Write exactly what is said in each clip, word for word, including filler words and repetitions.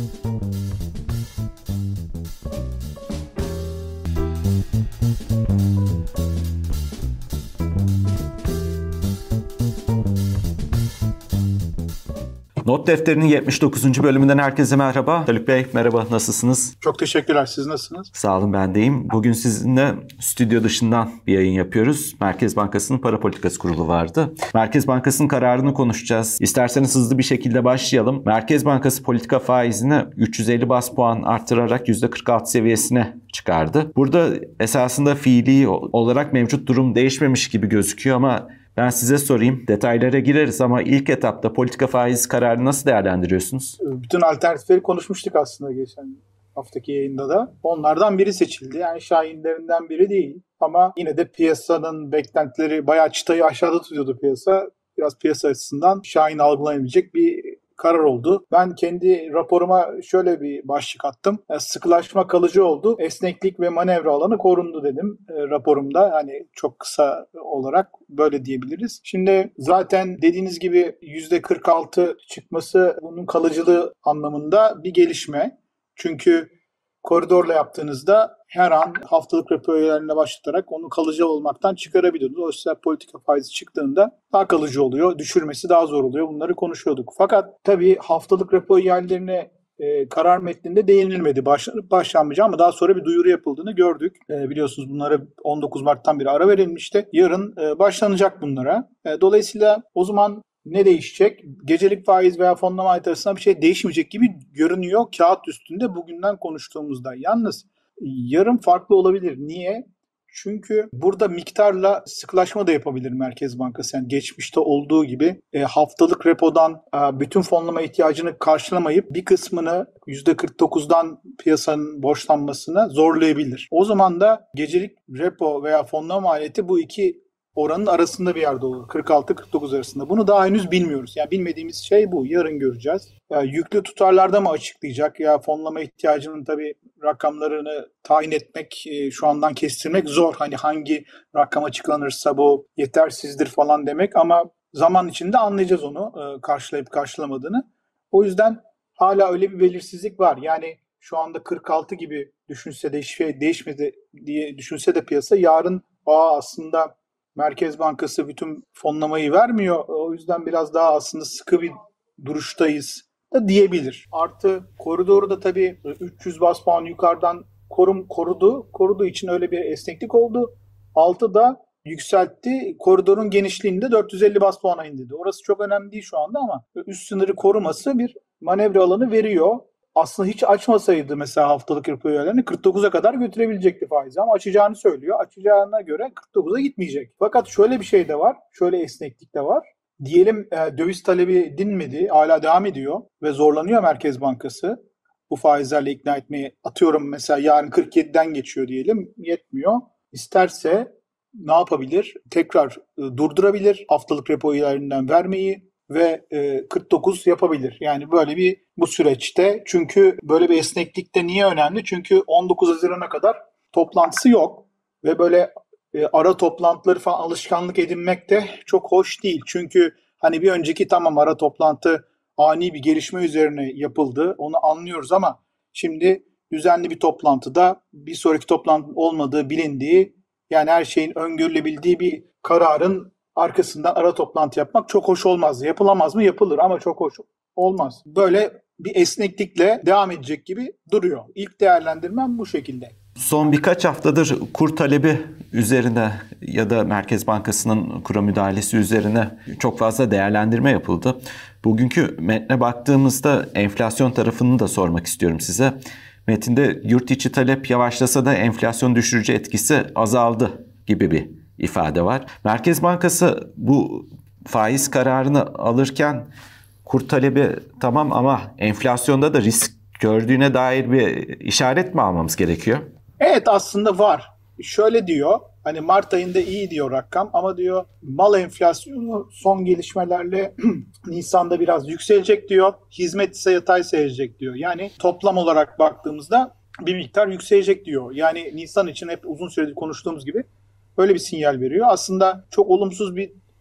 Not Defteri'nin yetmiş dokuzuncu bölümünden herkese merhaba. Haluk Bey merhaba, nasılsınız? Çok teşekkürler. Siz nasılsınız? Sağ olun, ben deyim. Bugün sizinle stüdyo dışından bir yayın yapıyoruz. Merkez Bankası'nın Para Politikası Kurulu vardı. Merkez Bankası'nın kararını konuşacağız. İsterseniz hızlı bir şekilde başlayalım. Merkez Bankası politika faizini üç yüz elli baz puan arttırarak yüzde kırk altı seviyesine çıkardı. Burada esasında fiili olarak mevcut durum değişmemiş gibi gözüküyor ama ben size sorayım, detaylara gireriz ama ilk etapta politika faiz kararını nasıl değerlendiriyorsunuz? Bütün alternatifleri konuşmuştuk aslında geçen haftaki yayında da. Onlardan biri seçildi. Yani şahinlerinden biri değil. Ama yine de piyasanın beklentileri bayağı çıtayı aşağıda tutuyordu piyasa. Biraz piyasa açısından şahin algılanabilecek bir karar oldu. Ben kendi raporuma şöyle bir başlık attım. Sıkılaşma kalıcı oldu. Esneklik ve manevra alanı korundu dedim e, raporumda. Hani çok kısa olarak böyle diyebiliriz. Şimdi zaten dediğiniz gibi yüzde kırk altı çıkması bunun kalıcılığı anlamında bir gelişme. Çünkü koridorla yaptığınızda her an haftalık repo üyelerine başlatarak onu kalıcı olmaktan çıkarabiliyordunuz. Dolayısıyla politika faizi çıktığında daha kalıcı oluyor. Düşürmesi daha zor oluyor. Bunları konuşuyorduk. Fakat tabii haftalık repo üyelerine e, karar metninde değinilmedi. Başlanıp başlanmayacak ama daha sonra bir duyuru yapıldığını gördük. E, biliyorsunuz bunlara on dokuz Mart'tan beri ara verilmişti. Yarın e, başlanacak bunlara. E, dolayısıyla o zaman ne değişecek? Gecelik faiz veya fonlama ayet arasında bir şey değişmeyecek gibi görünüyor kağıt üstünde bugünden konuştuğumuzda. Yalnız yarın farklı olabilir. Niye? Çünkü burada miktarla sıkılaşma da yapabilir Merkez Bankası. Yani geçmişte olduğu gibi e, haftalık repodan e, bütün fonlama ihtiyacını karşılamayıp bir kısmını yüzde kırk dokuzdan piyasanın borçlanmasına zorlayabilir. O zaman da gecelik repo veya fonlama maliyeti bu iki oranın arasında bir yerde olur. kırk altı kırk dokuz arasında. Bunu daha henüz bilmiyoruz. Yani bilmediğimiz şey bu. Yarın göreceğiz. Ya yüklü tutarlarda mı açıklayacak? Ya fonlama ihtiyacının tabii rakamlarını tayin etmek, şu andan kestirmek zor. Hani hangi rakam açıklanırsa bu yetersizdir falan demek ama zaman içinde anlayacağız onu karşılayıp karşılamadığını. O yüzden hala öyle bir belirsizlik var. Yani şu anda kırk altı gibi düşünse de hiçbir şey değişmedi diye düşünse de piyasa yarın aa aslında Merkez Bankası bütün fonlamayı vermiyor. O yüzden biraz daha aslında sıkı bir duruştayız da diyebilir. Artı koridoru da tabii üç yüz baz puan yukarıdan korum korudu. Koruduğu için öyle bir esneklik oldu. Altı da yükseltti. Koridorun genişliğini de dört yüz elli baz puana indirdi. Orası çok önemli değil şu anda ama üst sınırı koruması bir manevra alanı veriyor. Aslında hiç açmasaydı mesela haftalık repo üyelerini kırk dokuza kadar götürebilecekti faizi ama açacağını söylüyor. Açacağına göre kırk dokuza gitmeyecek. Fakat şöyle bir şey de var. Şöyle esneklik de var. Diyelim e, döviz talebi dinmedi, hala devam ediyor ve zorlanıyor Merkez Bankası. Bu faizlerle ikna etmeyi atıyorum mesela yarın kırk yediden geçiyor diyelim, yetmiyor. İsterse ne yapabilir? Tekrar e, durdurabilir haftalık repo üyelerinden vermeyi ve e, kırk dokuz yapabilir. Yani böyle bir bu süreçte çünkü böyle bir esneklik de niye önemli? Çünkü on dokuz Haziran'a kadar toplantısı yok ve böyle e, ara toplantıları falan alışkanlık edinmek de çok hoş değil. Çünkü hani bir önceki tamam ara toplantı ani bir gelişme üzerine yapıldı. Onu anlıyoruz ama şimdi düzenli bir toplantıda bir sonraki toplantı olmadığı bilindiği yani her şeyin öngörülebildiği bir kararın arkasından ara toplantı yapmak çok hoş olmaz. Yapılamaz mı? Yapılır ama çok hoş olmaz. Böyle bir esneklikle devam edecek gibi duruyor. İlk değerlendirmem bu şekilde. Son birkaç haftadır kur talebi üzerine ya da Merkez Bankası'nın kura müdahalesi üzerine çok fazla değerlendirme yapıldı. Bugünkü metne baktığımızda enflasyon tarafını da sormak istiyorum size. Metinde yurt içi talep yavaşlasa da enflasyon düşürücü etkisi azaldı gibi bir ifade var. Merkez Bankası bu faiz kararını alırken kur talebi tamam ama enflasyonda da risk gördüğüne dair bir işaret mi almamız gerekiyor? Evet aslında var. Şöyle diyor, hani Mart ayında iyi diyor rakam ama diyor mal enflasyonu son gelişmelerle Nisan'da biraz yükselecek diyor. Hizmet ise yatay seyredecek diyor. Yani toplam olarak baktığımızda bir miktar yükselecek diyor. Yani Nisan için hep uzun süredir konuştuğumuz gibi böyle bir sinyal veriyor. Aslında çok olumsuz bir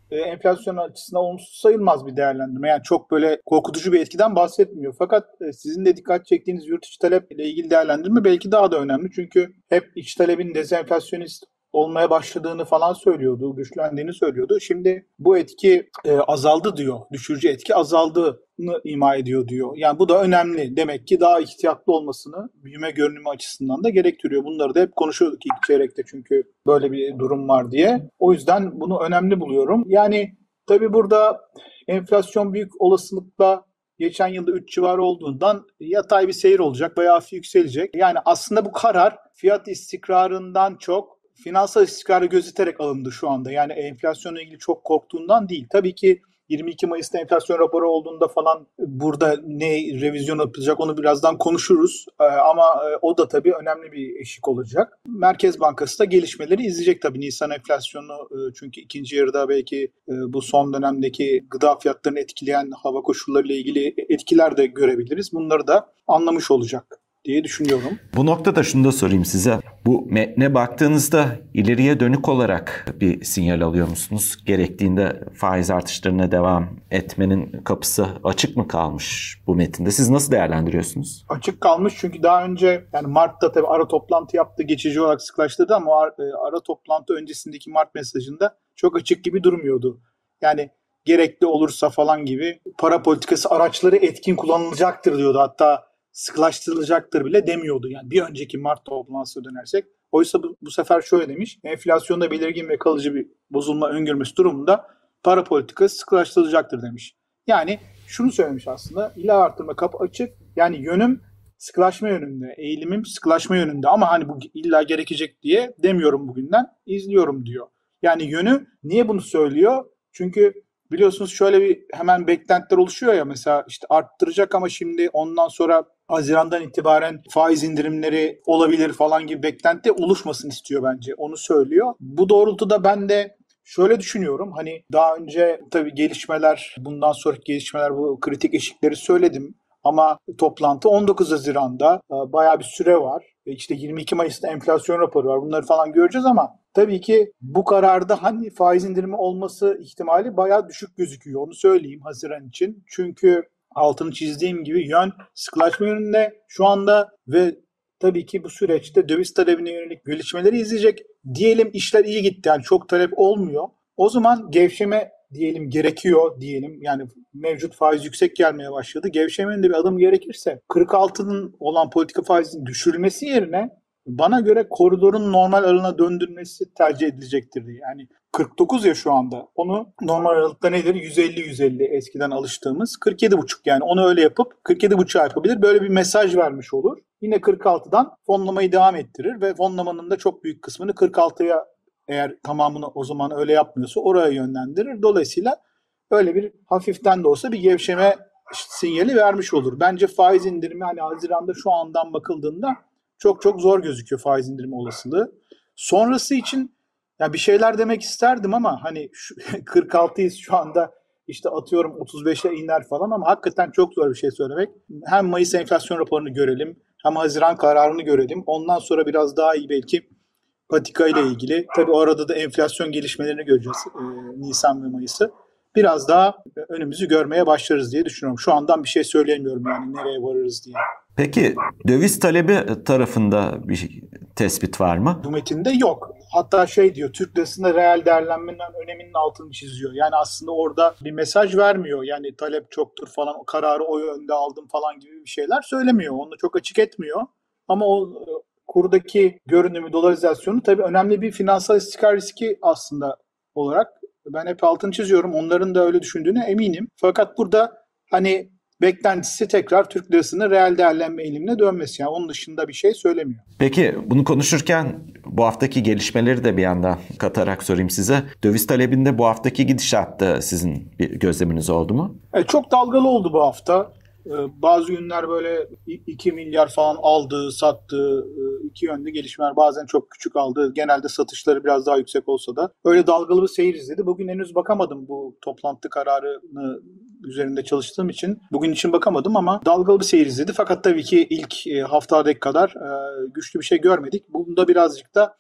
e, enflasyon açısından olumsuz sayılmaz bir değerlendirme. Yani çok böyle korkutucu bir etkiden bahsetmiyor. Fakat e, sizin de dikkat çektiğiniz yurt içi talep ile ilgili değerlendirme belki daha da önemli. Çünkü hep iç talebin dezenflasyonist olmaya başladığını falan söylüyordu, güçlendiğini söylüyordu. Şimdi bu etki e, azaldı diyor, düşürücü etki azaldığını ima ediyor diyor. Yani bu da önemli. Demek ki daha ihtiyatlı olmasını büyüme görünümü açısından da gerektiriyor. Bunları da hep konuşuyorduk ilk çeyrekte çünkü böyle bir durum var diye. O yüzden bunu önemli buluyorum. Yani tabii burada enflasyon büyük olasılıkla geçen yılda üç civarı olduğundan yatay bir seyir olacak, bayağı hafif yükselecek. Yani aslında bu karar fiyat istikrarından çok finansal istikrarı gözeterek alındı şu anda. Yani enflasyonla ilgili çok korktuğundan değil. Tabii ki yirmi iki Mayıs'ta enflasyon raporu olduğunda falan burada ne revizyon yapılacak onu birazdan konuşuruz. Ee, ama e, o da tabii önemli bir eşik olacak. Merkez Bankası da gelişmeleri izleyecek tabii. Nisan enflasyonu e, çünkü ikinci yarıda belki e, bu son dönemdeki gıda fiyatlarını etkileyen hava koşullarıyla ilgili etkiler de görebiliriz. Bunları da anlamış olacak diye düşünüyorum. Bu noktada şunu da sorayım size. Bu metne baktığınızda ileriye dönük olarak bir sinyal alıyor musunuz? Gerektiğinde faiz artışlarına devam etmenin kapısı açık mı kalmış bu metinde? Siz nasıl değerlendiriyorsunuz? Açık kalmış çünkü daha önce yani Mart'ta tabii ara toplantı yaptı, geçici olarak sıklaştırdı ama o ara toplantı öncesindeki Mart mesajında çok açık gibi durmuyordu. Yani gerekli olursa falan gibi para politikası araçları etkin kullanılacaktır diyordu. Hatta sıkılaştırılacaktır bile demiyordu. Yani bir önceki Mart toplantısına dönersek. Oysa bu, bu sefer şöyle demiş. Enflasyonda belirgin ve kalıcı bir bozulma öngörmesi durumunda para politikası sıkılaştırılacaktır demiş. Yani şunu söylemiş aslında. İlla artırma kapı açık. Yani yönüm sıkılaşma yönünde. Eğilimim sıkılaşma yönünde. Ama hani bu illa gerekecek diye demiyorum bugünden. İzliyorum diyor. Yani yönü niye bunu söylüyor? Çünkü biliyorsunuz şöyle bir hemen beklentiler oluşuyor ya, mesela işte arttıracak ama şimdi ondan sonra Haziran'dan itibaren faiz indirimleri olabilir falan gibi beklenti oluşmasın istiyor bence. Onu söylüyor. Bu doğrultuda ben de şöyle düşünüyorum. Hani daha önce tabii gelişmeler, bundan sonraki gelişmeler, bu kritik eşikleri söyledim. Ama toplantı on dokuz Haziran'da, bayağı bir süre var. İşte yirmi iki Mayıs'ta enflasyon raporu var. Bunları falan göreceğiz ama tabii ki bu kararda hani faiz indirimi olması ihtimali bayağı düşük gözüküyor. Onu söyleyeyim Haziran için. Çünkü altını çizdiğim gibi yön sıkılaşma yönünde şu anda ve tabii ki bu süreçte döviz talebine yönelik gelişmeleri izleyecek. Diyelim işler iyi gitti, yani çok talep olmuyor. O zaman gevşeme diyelim gerekiyor diyelim. Yani mevcut faiz yüksek gelmeye başladı. Gevşemenin de bir adım gerekirse kırk altının olan politika faizinin düşürülmesi yerine bana göre koridorun normal aralığına döndürülmesi tercih edilecektir. Yani kırk dokuz ya şu anda. Onu normal aralıkta nedir? yüz elli yüz elli eskiden alıştığımız kırk yedi buçuk, yani onu öyle yapıp kırk yedi buçuğa yapabilir. Böyle bir mesaj vermiş olur. Yine kırk altıdan fonlamayı devam ettirir ve fonlamanın da çok büyük kısmını kırk altıya, eğer tamamını o zaman öyle yapmıyorsa, oraya yönlendirir. Dolayısıyla öyle bir hafiften de olsa bir gevşeme sinyali vermiş olur. Bence faiz indirimi hani Haziran'da şu andan bakıldığında çok çok zor gözüküyor faiz indirimi olasılığı. Sonrası için ya bir şeyler demek isterdim ama hani şu, kırk altıyız şu anda, işte atıyorum otuz beşe iner falan, ama hakikaten çok zor bir şey söylemek. Hem Mayıs enflasyon raporunu görelim, hem Haziran kararını görelim. Ondan sonra biraz daha iyi belki patika ile ilgili. Tabii o arada da enflasyon gelişmelerini göreceğiz. E, Nisan ve Mayıs'ı. Biraz daha önümüzü görmeye başlarız diye düşünüyorum. Şu andan bir şey söyleyemiyorum yani nereye varırız diye. Peki döviz talebi tarafında bir tespit var mı? Bu metinde yok. Hatta şey diyor, Türk lirasında reel değerlenmenin öneminin altını çiziyor. Yani aslında orada bir mesaj vermiyor. Yani talep çoktur falan, o kararı o yönde aldım falan gibi bir şeyler söylemiyor. Onu çok açık etmiyor. Ama o kurdaki görünümü, dolarizasyonu tabii önemli bir finansal istikrar riski aslında olarak ben hep altını çiziyorum. Onların da öyle düşündüğüne eminim. Fakat burada hani beklentisi tekrar Türk lirasının reel değerlenme eğilimine dönmesi. Yani onun dışında bir şey söylemiyor. Peki bunu konuşurken bu haftaki gelişmeleri de bir yandan katarak sorayım size. Döviz talebinde bu haftaki gidişatta sizin bir gözleminiz oldu mu? E, çok dalgalı oldu bu hafta. Bazı günler böyle iki milyar falan aldı, sattı, iki yönlü gelişmeler, bazen çok küçük aldı. Genelde satışları biraz daha yüksek olsa da öyle dalgalı bir seyir izledi. Bugün henüz bakamadım, bu toplantı kararını üzerinde çalıştığım için bugün için bakamadım ama dalgalı bir seyir izledi. Fakat tabii ki ilk haftadaki kadar güçlü bir şey görmedik. Bunda birazcık da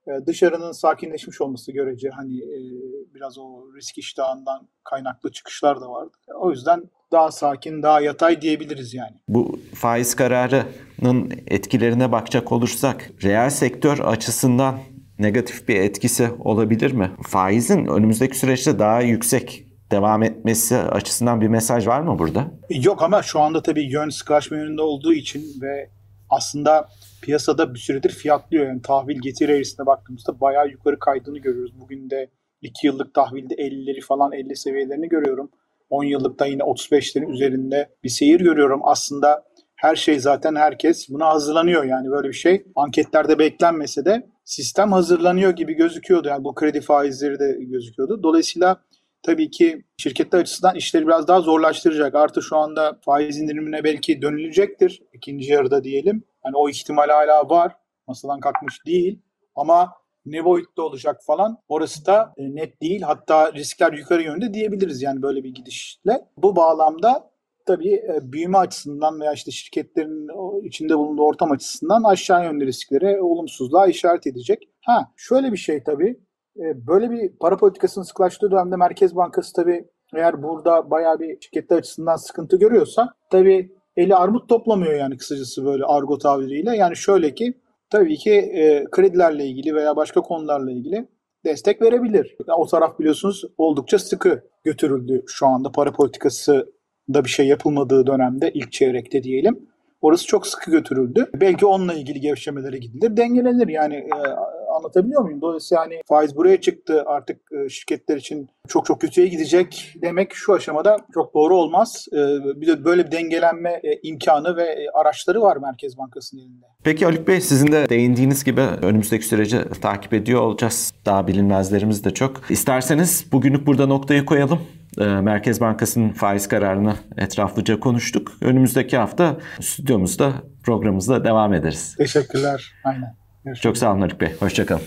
Dışarının sakinleşmiş olması görece hani biraz o risk iştahından kaynaklı çıkışlar da vardı. O yüzden daha sakin, daha yatay diyebiliriz yani. Bu faiz kararının etkilerine bakacak olursak reel sektör açısından negatif bir etkisi olabilir mi? Faizin önümüzdeki süreçte daha yüksek devam etmesi açısından bir mesaj var mı burada? Yok ama şu anda tabii yön sıkılaşma yönünde olduğu için ve aslında piyasada bir süredir fiyatlıyor. Yani tahvil getiri eğrisine baktığımızda bayağı yukarı kaydığını görüyoruz. Bugün de iki yıllık tahvilde ellileri falan elli seviyelerini görüyorum. on yıllıkta yine otuz beşlerin üzerinde bir seyir görüyorum. Aslında her şey zaten herkes buna hazırlanıyor. Yani böyle bir şey anketlerde beklenmese de sistem hazırlanıyor gibi gözüküyordu. Yani bu kredi faizleri de gözüküyordu. Dolayısıyla tabii ki şirketler açısından işleri biraz daha zorlaştıracak. Artı şu anda faiz indirimine belki dönülecektir ikinci yarıda diyelim. Yani o ihtimal hala var. Masadan kalkmış değil. Ama ne boyutta olacak falan orası da net değil. Hatta riskler yukarı yönde diyebiliriz yani böyle bir gidişle. Bu bağlamda tabii büyüme açısından veya işte şirketlerin içinde bulunduğu ortam açısından aşağı yönlü risklere, olumsuzluğa işaret edecek. Ha şöyle bir şey tabii. Böyle bir para politikasının sıklaştığı dönemde Merkez Bankası tabii eğer burada bayağı bir şirketler açısından sıkıntı görüyorsa tabii eli armut toplamıyor yani kısacası böyle argo tabiriyle. Yani şöyle ki tabii ki e, kredilerle ilgili veya başka konularla ilgili destek verebilir. Yani o taraf biliyorsunuz oldukça sıkı götürüldü şu anda para politikası da bir şey yapılmadığı dönemde ilk çeyrekte diyelim. Orası çok sıkı götürüldü. Belki onunla ilgili gevşemelere gidilir, dengelenir yani e, anlatabiliyor muyum? Dolayısıyla hani faiz buraya çıktı artık e, şirketler için çok çok kötüye gidecek demek şu aşamada çok doğru olmaz. E, bir de böyle bir dengelenme e, imkanı ve e, araçları var Merkez Bankası'nın elinde. Peki Haluk Bey sizin de değindiğiniz gibi önümüzdeki süreci takip ediyor olacağız. Daha bilinmezlerimiz de çok. İsterseniz bugünlük burada noktayı koyalım. Merkez Bankası'nın faiz kararını etraflıca konuştuk. Önümüzdeki hafta stüdyomuzda, programımızda devam ederiz. Teşekkürler. Aynen. Görüşürüz. Çok sağ olun Haluk Bey. Hoşçakalın.